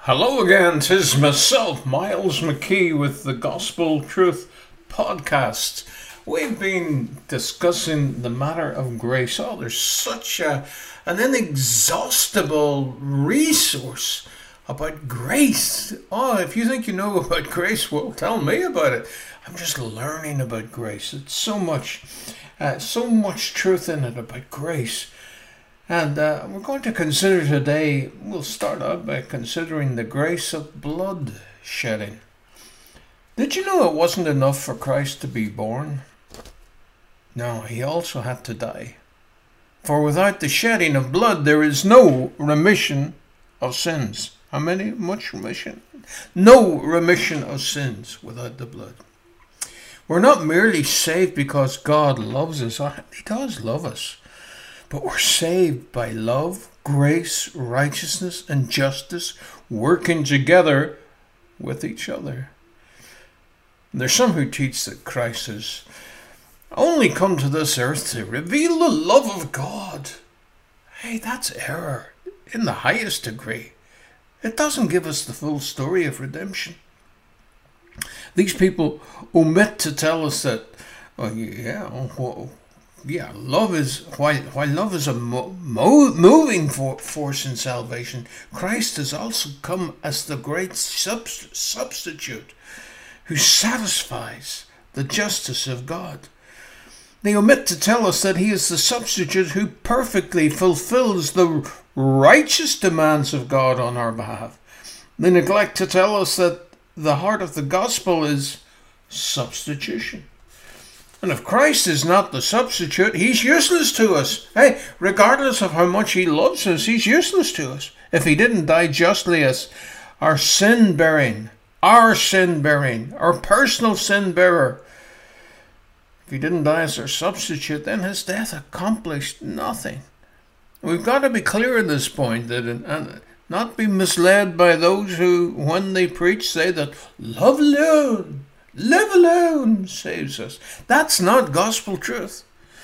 Hello again, 'tis myself, Miles McKee, with the Gospel Truth Podcast. We've been discussing the matter of grace. Oh, there's such an inexhaustible resource about grace. Oh, if you think you know about grace, well, tell me about it. I'm just learning about grace. It's so much truth in it about grace. And we're going to consider today, we'll start out by considering the grace of blood shedding. Did you know it wasn't enough for Christ to be born? No, he also had to die. For without the shedding of blood, there is no remission of sins. How many? Much remission? No remission of sins without the blood. We're not merely saved because God loves us. He does love us. But we're saved by love, grace, righteousness, and justice working together with each other. There's some who teach that Christ has only come to this earth to reveal the love of God. Hey, that's error in the highest degree. It doesn't give us the full story of redemption. These people omit to tell us that, love is while love is a moving force in salvation. Christ has also come as the great substitute who satisfies the justice of God. They omit to tell us that he is the substitute who perfectly fulfills the righteous demands of God on our behalf. They neglect to tell us that the heart of the gospel is substitution. And if Christ is not the substitute, he's useless to us. Hey, regardless of how much he loves us, he's useless to us. If he didn't die justly as our sin-bearing, our personal sin-bearer, if he didn't die as our substitute, then his death accomplished nothing. We've got to be clear at this point, and not be misled by those who, when they preach, say that love alone, live alone saves us. That's not gospel truth.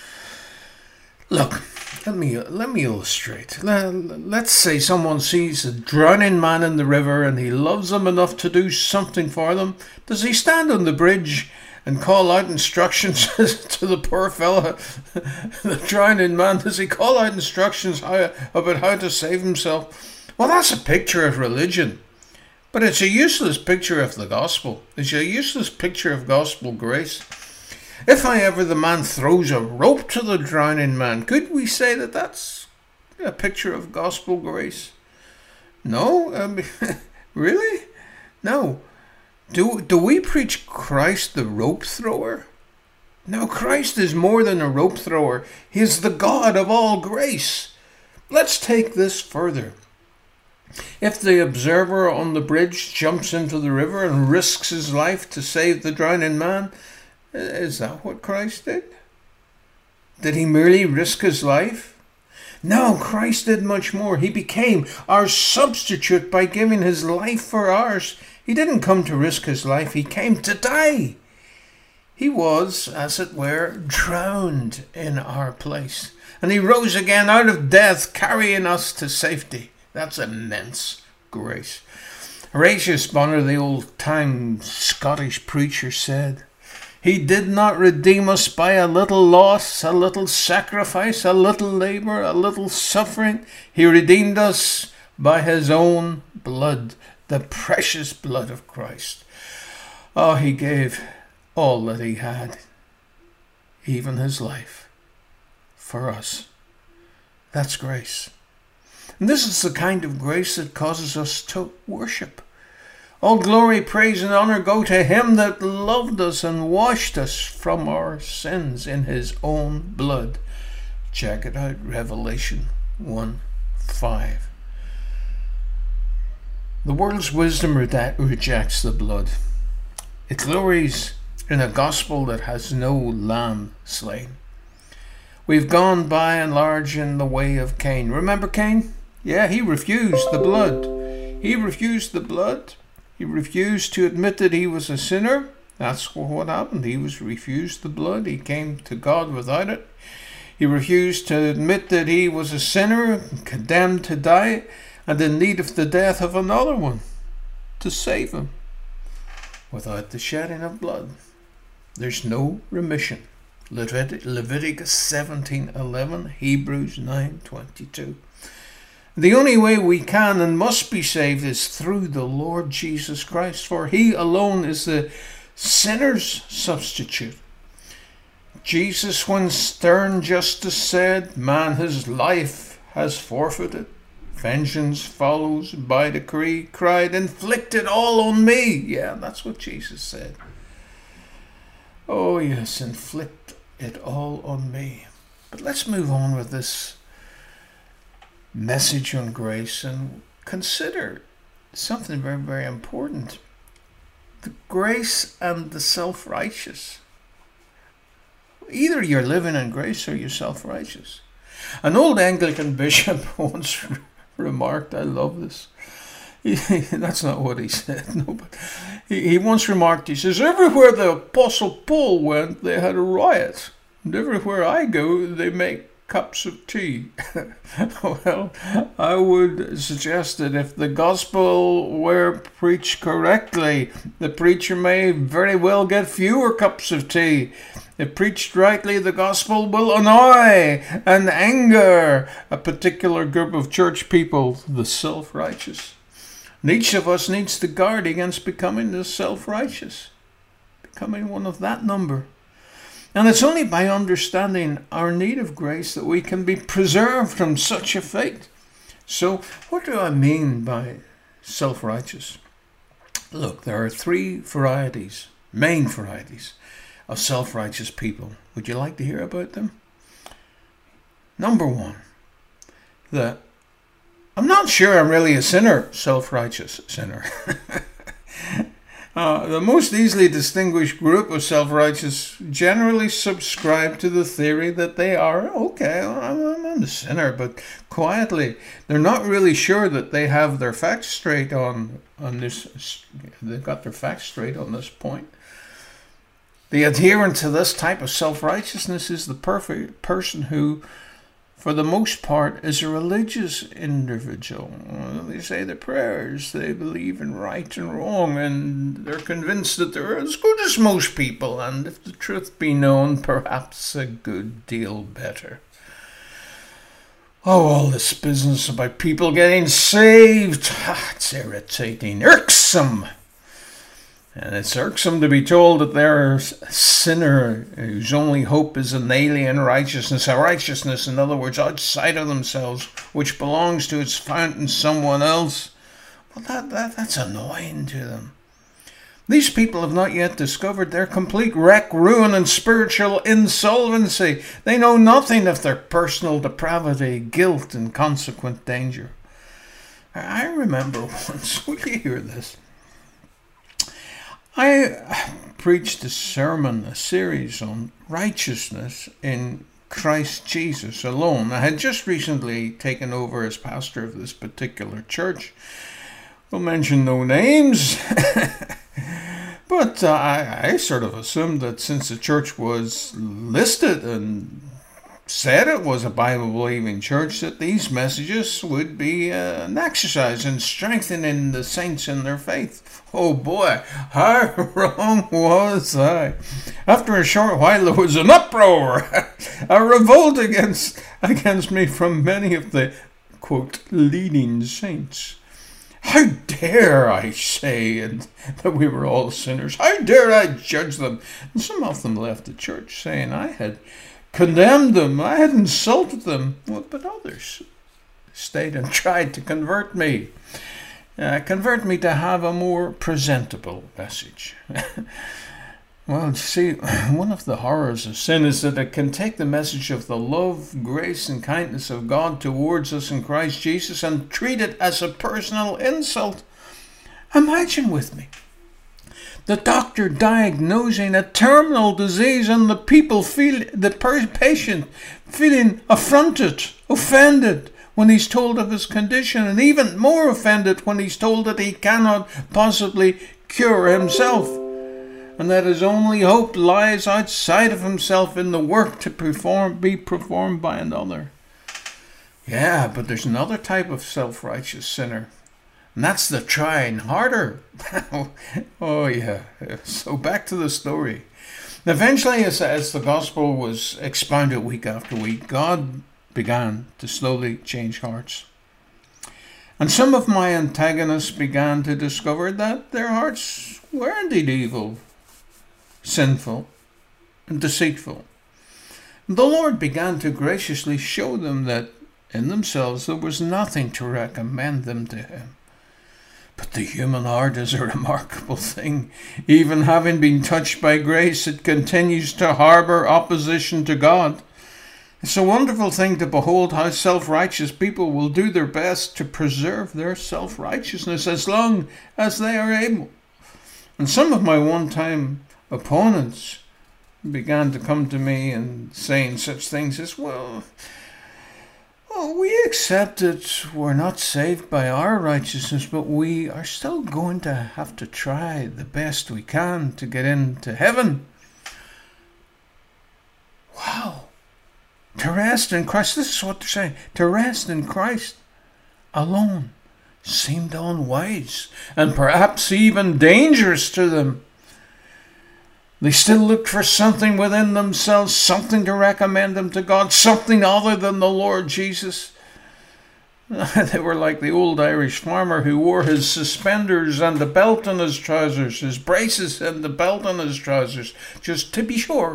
Look, let me illustrate. Let's say someone sees a drowning man in the river and he loves them enough to do something for them. Does he stand on the bridge and call out instructions to the poor fella, the drowning man? Does he call out instructions about how to save himself? Well, that's a picture of religion. But it's a useless picture of the gospel. It's a useless picture of gospel grace. If however the man throws a rope to the drowning man, could we say that that's a picture of gospel grace? No? Really? No. Do we preach Christ the rope thrower? No, Christ is more than a rope thrower. He is the God of all grace. Let's take this further. If the observer on the bridge jumps into the river and risks his life to save the drowning man, is that what Christ did? Did he merely risk his life? No, Christ did much more. He became our substitute by giving his life for ours. He didn't come to risk his life. He came to die. He was, as it were, drowned in our place. And he rose again out of death, carrying us to safety. That's immense grace. Horatius Bonar, the old-time Scottish preacher, said, "He did not redeem us by a little loss, a little sacrifice, a little labour, a little suffering. He redeemed us by his own blood, the precious blood of Christ." Oh, he gave all that he had, even his life, for us. That's grace. And this is the kind of grace that causes us to worship. All glory, praise, and honour go to him that loved us and washed us from our sins in his own blood. Check it out, Revelation 1:5. The world's wisdom rejects the blood. It glories in a gospel that has no lamb slain. We've gone by and large in the way of Cain. Remember Cain? Yeah, he refused the blood. He refused the blood. He refused to admit that he was a sinner. That's what happened. He refused the blood. He came to God without it. He refused to admit that he was a sinner, condemned to die, and in need of the death of another one. to save him. Without the shedding of blood, there's no remission. Leviticus 17:11, Hebrews 9:22. The only way we can and must be saved is through the Lord Jesus Christ, for he alone is the sinner's substitute. Jesus, when stern justice said, man his life has forfeited, vengeance follows by decree, cried, inflict it all on me. Yeah, that's what Jesus said. Oh yes, inflict it all on me. But let's move on with this message on grace and consider something very, very important. The grace and the self-righteous. Either you're living in grace or you're self-righteous. An old Anglican bishop once remarked, I love this. That's not what he said, no, but he once remarked, he says, everywhere the Apostle Paul went, they had a riot. And everywhere I go, they make cups of tea. Well, I would suggest that if the gospel were preached correctly, the preacher may very well get fewer cups of tea. If preached rightly, the gospel will annoy and anger a particular group of church people, the self-righteous. And each of us needs to guard against becoming the self-righteous, becoming one of that number. And it's only by understanding our need of grace that we can be preserved from such a fate. So, what do I mean by self-righteous? Look, there are three varieties, main varieties, of self-righteous people. Would you like to hear about them? Number one, I'm not sure I'm really a sinner, self-righteous sinner. The most easily distinguished group of self-righteous generally subscribe to the theory that they are, okay, I'm a sinner, but quietly, they're not really sure that they have their facts straight on this, they've got their facts straight on this point. The adherent to this type of self-righteousness is the perfect person who, for the most part, is a religious individual. They say their prayers, they believe in right and wrong, and they're convinced that they're as good as most people, and if the truth be known, perhaps a good deal better. Oh, all this business about people getting saved, it's irritating, irksome. And it's irksome to be told that they're a sinner whose only hope is an alien righteousness, a righteousness, in other words, outside of themselves, which belongs to its fountain, someone else. Well, that's annoying to them. These people have not yet discovered their complete wreck, ruin, and spiritual insolvency. They know nothing of their personal depravity, guilt, and consequent danger. I remember once, will you hear this? I preached a series on righteousness in Christ Jesus alone. I had just recently taken over as pastor of this particular church. We'll mention no names, but I sort of assumed that since the church was listed and said it was a Bible-believing church, that these messages would be an exercise in strengthening the saints in their faith. Oh boy, how wrong was I? After a short while there was an uproar, a revolt against me from many of the, quote, leading saints. How dare I say that we were all sinners? How dare I judge them? And some of them left the church saying I had condemned them, I had insulted them. Well, but others stayed and tried to convert me. Convert me to have a more presentable message. Well, you see, one of the horrors of sin is that it can take the message of the love, grace, and kindness of God towards us in Christ Jesus and treat it as a personal insult. Imagine with me the doctor diagnosing a terminal disease and the patient feeling affronted, offended when he's told of his condition, and even more offended when he's told that he cannot possibly cure himself, and that his only hope lies outside of himself in the work to be performed by another. Yeah, but there's another type of self-righteous sinner. And that's the trying harder. Oh, yeah. So back to the story. Eventually, as the gospel was expounded week after week, God began to slowly change hearts. And some of my antagonists began to discover that their hearts were indeed evil, sinful, and deceitful. The Lord began to graciously show them that in themselves there was nothing to recommend them to Him. But the human heart is a remarkable thing. Even having been touched by grace, it continues to harbour opposition to God. It's a wonderful thing to behold how self-righteous people will do their best to preserve their self-righteousness as long as they are able. And some of my one-time opponents began to come to me and saying such things as, well, we accept that we're not saved by our righteousness, but we are still going to have to try the best we can to get into heaven. Wow. To rest in Christ, this is what they're saying, to rest in Christ alone seemed unwise and perhaps even dangerous to them. They still looked for something within themselves, something to recommend them to God, something other than the Lord Jesus. They were like the old Irish farmer who wore his suspenders and the belt on his trousers, his braces and the belt on his trousers, just to be sure.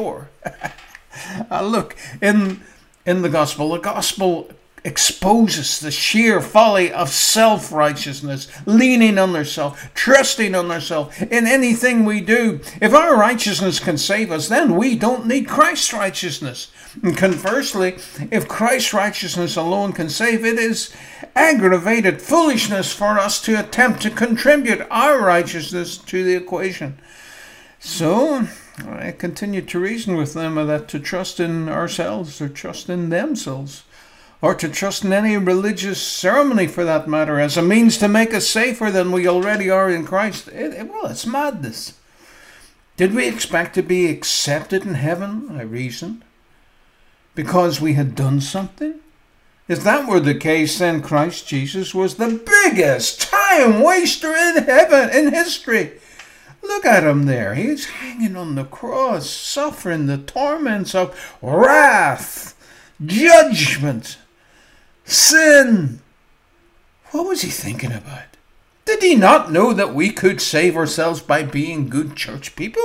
Look, in the gospel exposes the sheer folly of self-righteousness, leaning on ourselves, trusting on ourselves in anything we do. If our righteousness can save us, then we don't need Christ's righteousness. And conversely, if Christ's righteousness alone can save, it is aggravated foolishness for us to attempt to contribute our righteousness to the equation. So I continued to reason with them that to trust in ourselves or trust in themselves, or to trust in any religious ceremony for that matter, as a means to make us safer than we already are in Christ, it's madness. Did we expect to be accepted in heaven, I reasoned, because we had done something? If that were the case, then Christ Jesus was the biggest time waster in heaven, in history. Look at him there. He's hanging on the cross, suffering the torments of wrath, judgment, sin. What was he thinking about? Did he not know that we could save ourselves by being good church people?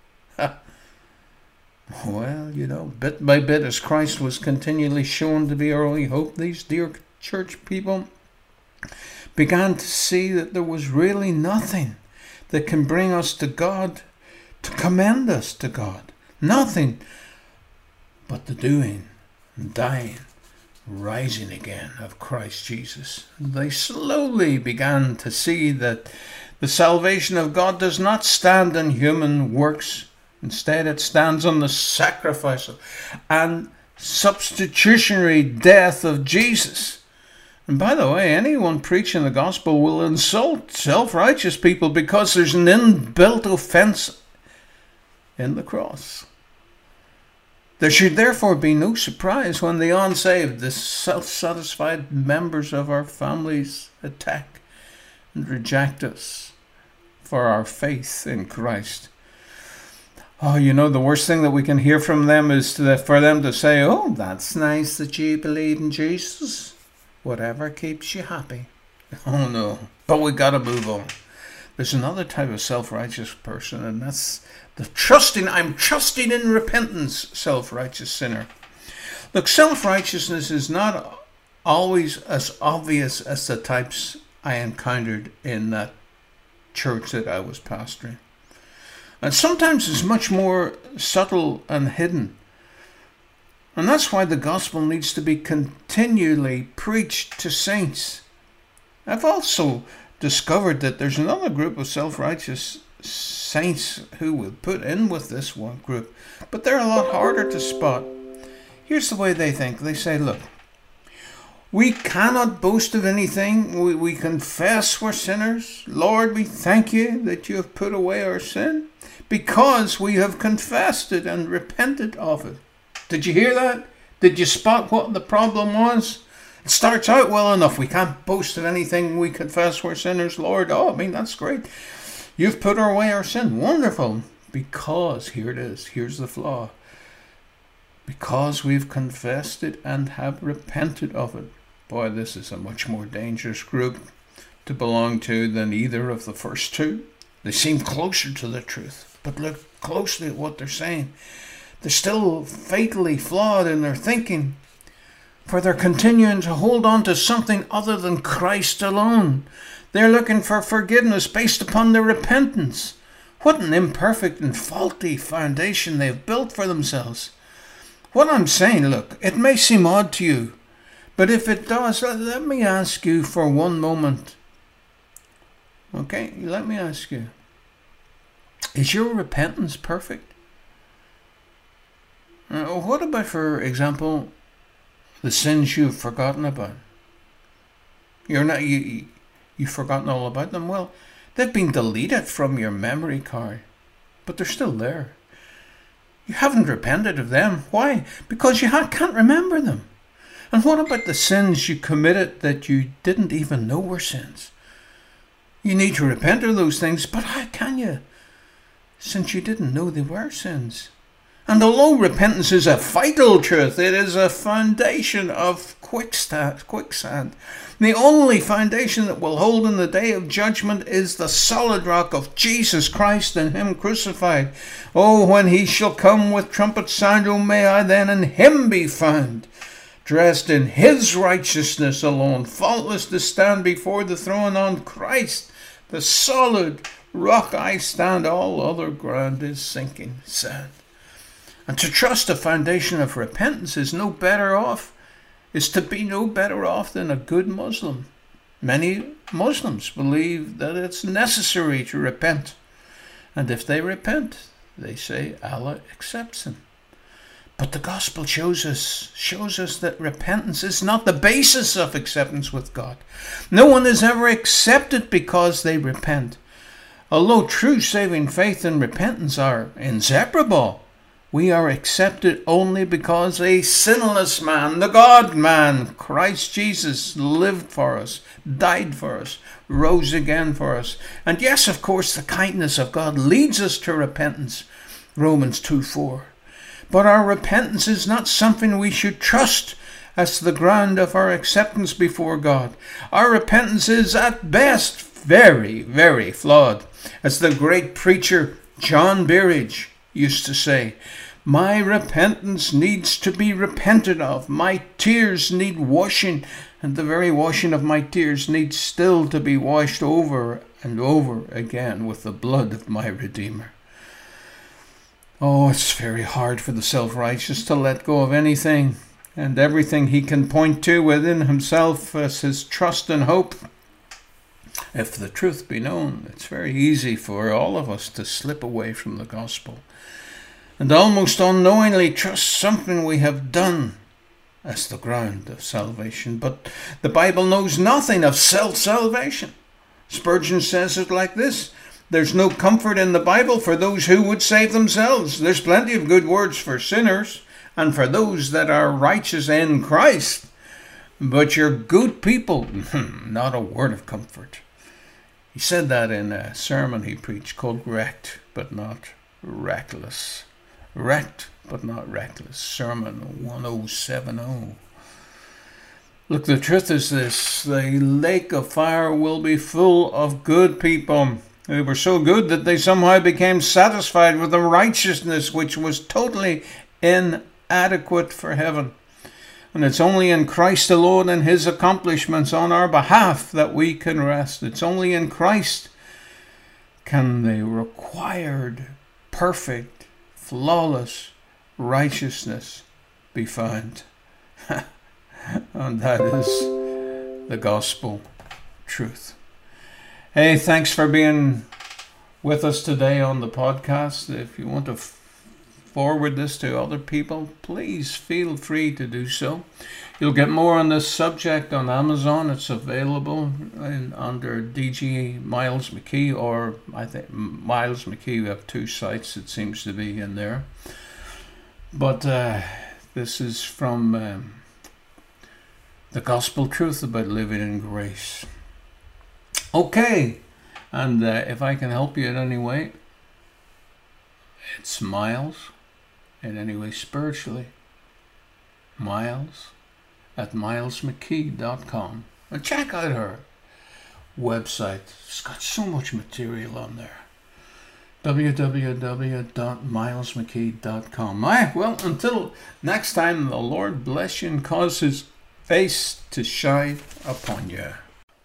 Well, bit by bit, as Christ was continually shown to be our only hope, these dear church people began to see that there was really nothing that can bring us to God, to commend us to God. Nothing but the doing and dying, rising again of Christ Jesus. They slowly began to see that the salvation of God does not stand in human works. Instead, it stands on the sacrifice and substitutionary death of Jesus. And by the way, anyone preaching the gospel will insult self-righteous people because there's an inbuilt offense in the cross. There should therefore be no surprise when the unsaved, the self-satisfied members of our families, attack and reject us for our faith in Christ. Oh, the worst thing that we can hear from them is for them to say, oh, that's nice that you believe in Jesus. Whatever keeps you happy. Oh, no. But we got to move on. There's another type of self-righteous person, and that's the I'm trusting in repentance, self-righteous sinner. Look, self-righteousness is not always as obvious as the types I encountered in that church that I was pastoring. And sometimes it's much more subtle and hidden. And that's why the gospel needs to be continually preached to saints. I've also discovered that there's another group of self-righteous saints who will put in with this one group, but they're a lot harder to spot. Here's the way they think. They say, look, we cannot boast of anything. We confess we're sinners. Lord, we thank you that you have put away our sin because we have confessed it and repented of it. Did you hear that? Did you spot what the problem was? It starts out well enough. We can't boast of anything. We confess we're sinners, Lord. Oh, I mean, that's great. You've put away our sin. Wonderful. Because, here it is. Here's the flaw. Because we've confessed it and have repented of it. Boy, this is a much more dangerous group to belong to than either of the first two. They seem closer to the truth. But look closely at what they're saying. They're still fatally flawed in their thinking. For they're continuing to hold on to something other than Christ alone. They're looking for forgiveness based upon their repentance. What an imperfect and faulty foundation they've built for themselves. What I'm saying, look, it may seem odd to you, but if it does, let me ask you for one moment. Okay, let me ask you. Is your repentance perfect? What about, for example, the sins you've forgotten about? You've forgotten all about them? Well, they've been deleted from your memory card, but they're still there. You haven't repented of them. Why? Because you can't remember them. And what about the sins you committed that you didn't even know were sins? You need to repent of those things, but how can you? Since you didn't know they were sins. And although repentance is a vital truth, it is a foundation of quicksand. The only foundation that will hold in the day of judgment is the solid rock of Jesus Christ and Him crucified. Oh, when He shall come with trumpet sound, oh, may I then in Him be found, dressed in His righteousness alone, faultless to stand before the throne. On Christ, the solid rock I stand, all other ground is sinking sand. And to trust a foundation of repentance is to be no better off than a good Muslim. Many Muslims believe that it's necessary to repent. And if they repent, they say Allah accepts them. But the gospel shows us that repentance is not the basis of acceptance with God. No one is ever accepted because they repent. Although true saving faith and repentance are inseparable, we are accepted only because a sinless man, the God-man, Christ Jesus, lived for us, died for us, rose again for us. And yes, of course, the kindness of God leads us to repentance, Romans 2:4. But our repentance is not something we should trust as the ground of our acceptance before God. Our repentance is at best very, very flawed. As the great preacher John Berridge used to say, my repentance needs to be repented of. My tears need washing, and the very washing of my tears needs still to be washed over and over again with the blood of my Redeemer. Oh, it's very hard for the self-righteous to let go of anything and everything he can point to within himself as his trust and hope. If the truth be known, it's very easy for all of us to slip away from the gospel and almost unknowingly trust something we have done as the ground of salvation. But the Bible knows nothing of self-salvation. Spurgeon says it like this: there's no comfort in the Bible for those who would save themselves. There's plenty of good words for sinners and for those that are righteous in Christ. But you're good people, not a word of comfort. He said that in a sermon he preached called Wrecked but Not Reckless. Wrecked but not reckless. Sermon 1070. Look, the truth is this: the lake of fire will be full of good people. They were so good that they somehow became satisfied with a righteousness which was totally inadequate for heaven. And it's only in Christ alone and His accomplishments on our behalf that we can rest. It's only in Christ can the required, perfect, flawless righteousness be found. And that is the gospel truth. Hey, thanks for being with us today on the podcast. If you want to forward this to other people, please feel free to do so. You'll get more on this subject on Amazon. It's available under DG Miles McKee, or I think Miles McKee. We have two sites, it seems to be, in there. But this is from the gospel truth about living in grace. Okay, and if I can help you in any way, it's Miles, in any way spiritually. Miles at milesmckee.com. And check out her website. It's got so much material on there. www.milesmckee.com. Well, until next time, the Lord bless you and cause his face to shine upon you.